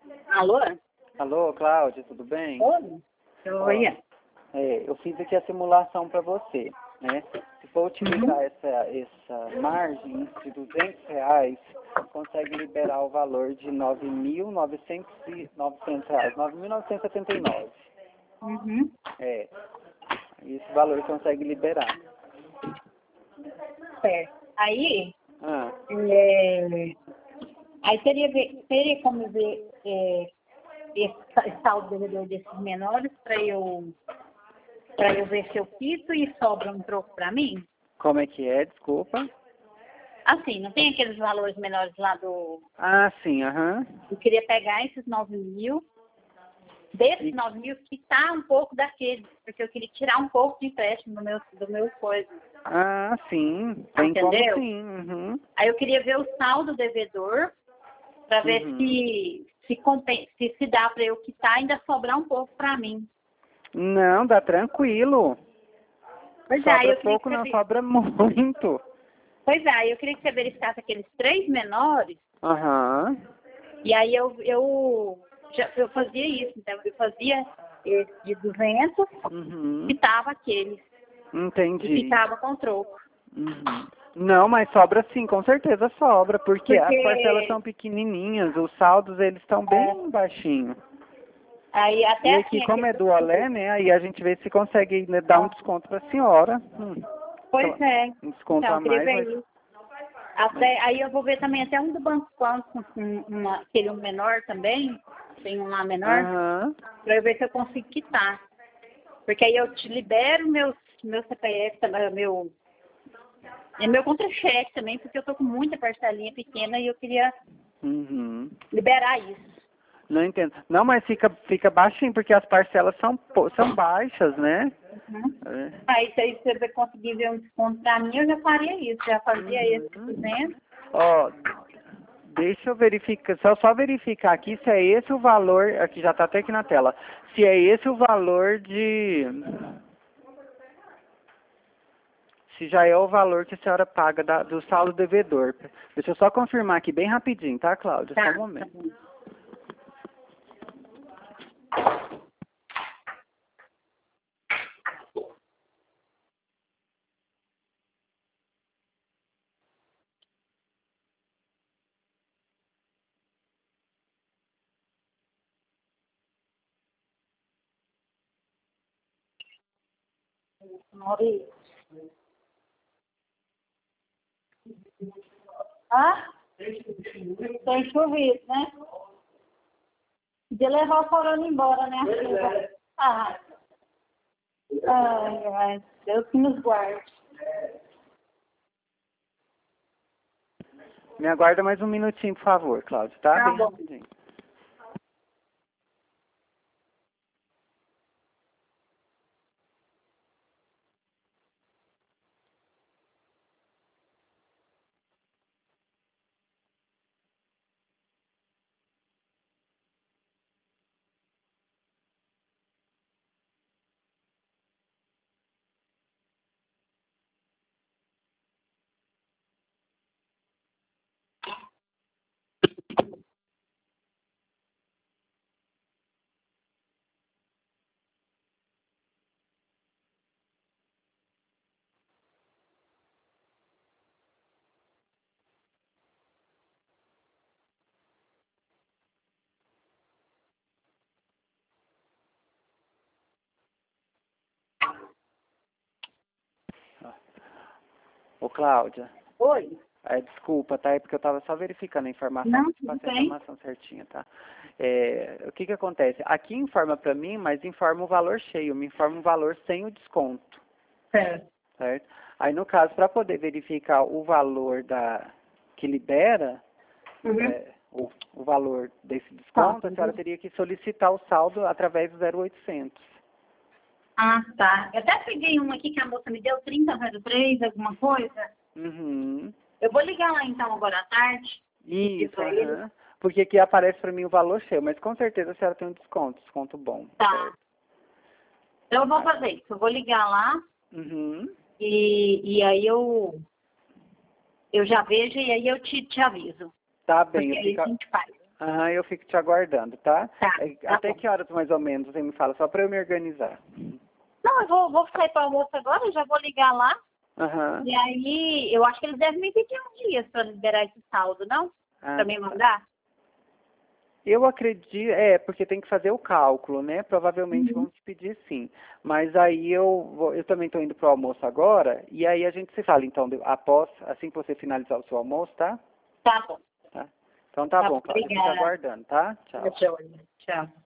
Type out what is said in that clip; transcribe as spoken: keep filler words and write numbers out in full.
Alô? Alô, Cláudia, tudo bem? Oi. Oi. É, eu fiz aqui a simulação para você, né? Se for utilizar Uhum. essa, essa margem de duzentos reais, consegue liberar o valor de nove mil e novecentos reais, nove mil novecentos e setenta e nove. Uhum. É, esse valor consegue liberar. Certo. Aí, Ah, é, aí teria, ver- teria como ver é, esse esse saldo devedor desses menores para eu, para eu ver se eu quito e sobra um troco para mim? como é que é? Desculpa. Assim, não tem aqueles valores menores lá do... Ah, sim, aham. Eu queria pegar esses nove mil, desses E- nove mil, quitar um pouco daqueles, porque eu queria tirar um pouco de empréstimo do meu, do meu coisa. Ah, sim, tem como Entendeu? sim. Uhum. Aí eu queria ver o saldo devedor para ver Uhum. se se, compen- se se dá para eu quitar e ainda sobrar um pouco para mim. Não, dá tranquilo. Pois é, aí Sobra eu queria que pouco, você, não ve- sobra muito. pois é, aí eu queria que você verificasse aqueles três menores Aham. e aí eu eu já, eu fazia isso, então eu fazia esse de duzentos, Uhum. quitava aqueles e Entendi. ficava com troco. Uhum. Não, mas sobra sim, com certeza sobra, porque as parcelas Porque são pequenininhas, os saldos eles estão é, bem baixinhos. aí E até aqui, assim como é aquele, do Olé, né, aí a gente vê se consegue, né, dar um desconto para a senhora. Hum. pois Cla- é, Um desconto então a eu queria mais, ver mas... isso. mas... Até, aí eu vou ver também até um do Banco Pan, com com uma, aquele um menor também, tem um lá menor, Aham. para eu ver se eu consigo quitar. Porque aí eu te libero meu, meu C P F, também, meu, é meu contra-cheque também, porque eu tô com muita parcelinha pequena e eu queria Uhum. liberar isso. Não entendo. Não, mas fica, fica baixinho, porque as parcelas são, po- são baixas, né? Uhum. É. Aí se aí você conseguir ver um desconto para mim, eu já faria isso, já fazia esse Uhum. duzentos. Ó, deixa eu verificar, só só verificar aqui se é esse o valor, aqui já está até aqui na tela, se é esse o valor de, se já é o valor que a senhora paga da- do saldo devedor. Deixa eu só confirmar aqui bem rapidinho, tá, Cláudia? Só um Tá, tá momento. bom. Maurício. Ah? Tem chovido, né? De levar o corona embora, né? A chuva. Ah, ai, ai, Deus que nos guarde. Me aguarda mais um minutinho, por favor, Cláudia, tá? Tá Bem bom. rapidinho. Ô, Cláudia, Oi? é, desculpa, tá? É porque eu estava só verificando a informação Não, para te tudo passar a bem. informação certinha, tá? É, o que que acontece? Aqui informa para mim, mas informa o valor cheio, me informa o valor sem o desconto, Certo. certo? Aí, no caso, para poder verificar o valor da que libera, Uhum. é, o, o valor desse Tá. desconto, a senhora teria que solicitar o saldo através do zero oitocentos. Ah, tá. Eu até peguei um aqui que a moça me deu, trinta zero três, alguma coisa. Uhum. Eu vou ligar lá então agora à tarde. Pedir Isso, pra ele. aham. Porque aqui aparece para mim o valor cheio, mas com certeza a senhora tem um desconto, desconto bom, Tá. certo? Então eu vou Ah, fazer isso. Eu vou ligar lá uhum. e, e aí eu, eu já vejo e aí eu te, te aviso. Tá bem, Porque eu aí fico, a gente faz. Aham, eu fico te aguardando, tá? Tá, É, tá Até bom. que horas mais ou menos você me fala, só para eu me organizar. Não, eu vou, vou sair para o almoço agora, eu já vou ligar lá. Aham. E aí, eu acho que eles devem me pedir uns dias para liberar esse saldo, não? Ah, Para me tá. mandar? Eu acredito, é, porque tem que fazer o cálculo, né? Provavelmente Uhum. vão te pedir sim. Mas aí eu vou, eu também estou indo pro almoço agora, e aí a gente se fala, então, de- após, assim que você finalizar o seu almoço, tá? Tá bom. Tá. Então tá Tá bom, bom, Cláudia, fica obrigada. aguardando, tá? Tchau. Tchau. Tchau.